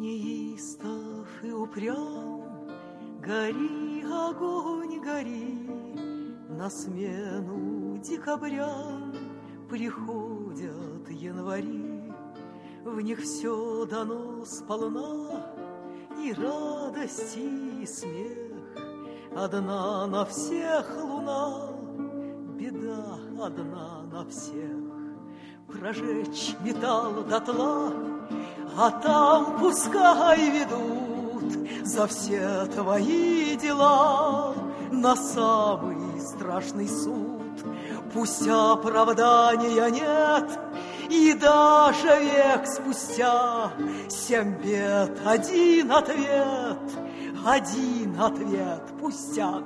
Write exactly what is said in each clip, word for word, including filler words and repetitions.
Неистов и упрям, гори, огонь, гори, на смену декабрям приходят январи. В них все дано сполна, и радость, и смех. Одна на всех луна, беда одна на всех. Прожечь металл дотла, а там пускай ведут за все твои дела на самый страшный суд. Пусть оправдания нет, и даже век спустя семь бед, один ответ, один ответ, пустяк.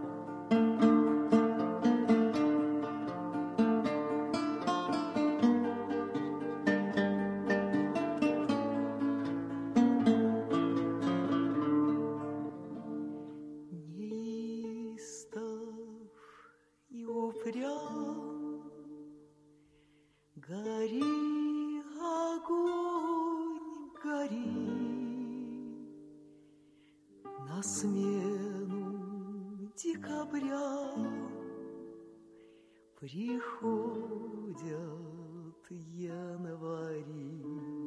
Гори, огонь, гори, на смену декабря приходят январи.